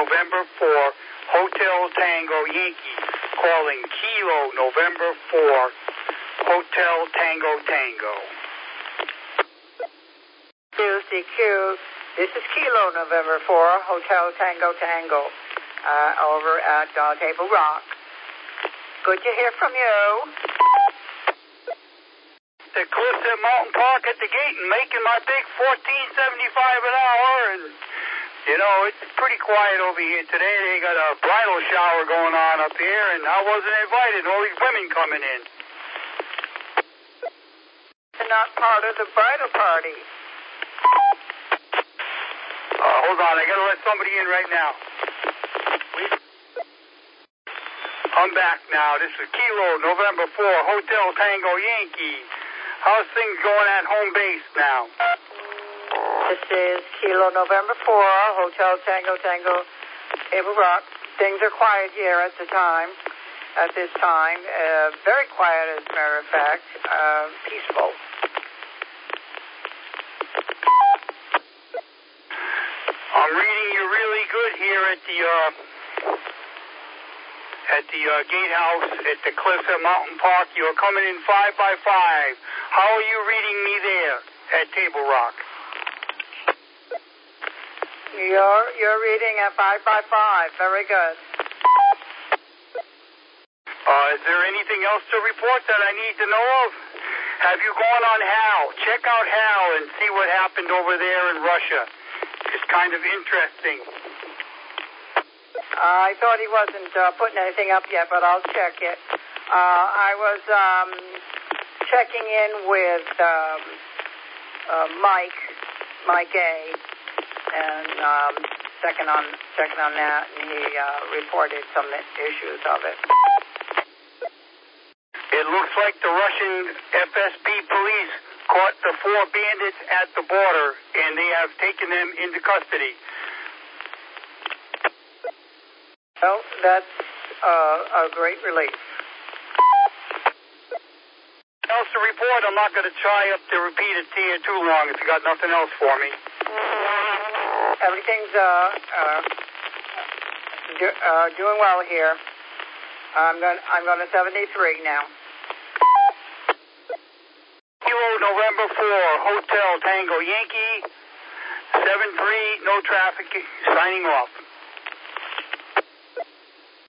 November 4, Hotel Tango Yankee. Calling Kilo November 4, Hotel Tango Tango. QCQ, this is Kilo November 4, Hotel Tango Tango, over at Table Rock. Good to hear from you. The cliffs at Mountain Park at the gate and making my big $14.75 an hour. And, you know, it's pretty quiet over here today. They got a bridal shower going on up here, and I wasn't invited. All these women coming in. They're not part of the bridal party. Hold on, I gotta let somebody in right now. I'm back now. This is Kilo November 4, Hotel Tango Yankee. How's things going at home base now? This is Kilo November 4, Hotel Tango Tango, Table Rock. Things are quiet here at this time. Very quiet, as a matter of fact. Peaceful. I'm reading you really good here at the gatehouse at the cliffs at Mountain Park. You're coming in 5 by 5. How are you reading me there at Table Rock? You're reading at 5 by 5. Very good. Is there anything else to report that I need to know of? Have you gone on Hal? Check out Hal and see what happened over there in Russia. It's kind of interesting. I thought he wasn't putting anything up yet, but I'll check it. I was checking in with Mike A, and checking on that, and he reported some issues of it. It looks like the Russian FSB police caught the 4 bandits at the border, and they have taken them into custody. Well, that's a great relief. Else to report, I'm not going to try up to repeat it to you too long if you got nothing else for me. Everything's doing well here. I'm going to 73 now. Kilo November 4, Hotel Tango Yankee, 73, no traffic, signing off.